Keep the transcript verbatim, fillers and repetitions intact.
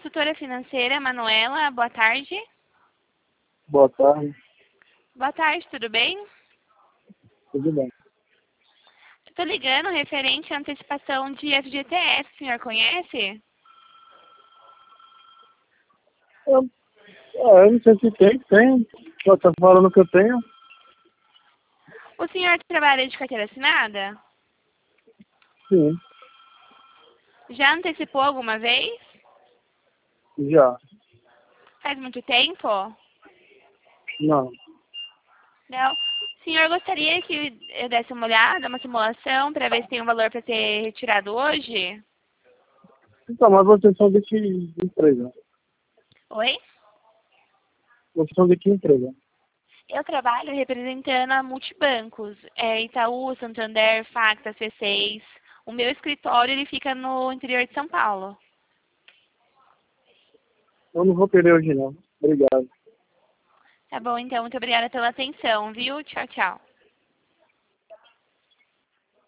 consultora financeira, Manuela. Boa tarde. Boa tarde. Boa tarde, tudo bem? Tudo bem. Estou ligando referente à antecipação de F G T S. O senhor conhece? Eu, é, eu não sei se tem, tem. Só tá falando que eu tenho. O senhor trabalha de carteira assinada? Sim, Já antecipou alguma vez? já. Faz muito tempo? Não. Não. O senhor gostaria que eu desse uma olhada, uma simulação, para ver se tem um valor para ser retirado hoje? Então, mas vocês são de que empresa? Oi? Vocês são de que empresa? Eu trabalho representando a multibancos, é Itaú, Santander, Facta, C seis. O meu escritório ele fica no interior de São Paulo. Eu não vou querer hoje não. Obrigado. Tá bom, então. Muito obrigada pela atenção, viu? Tchau, tchau.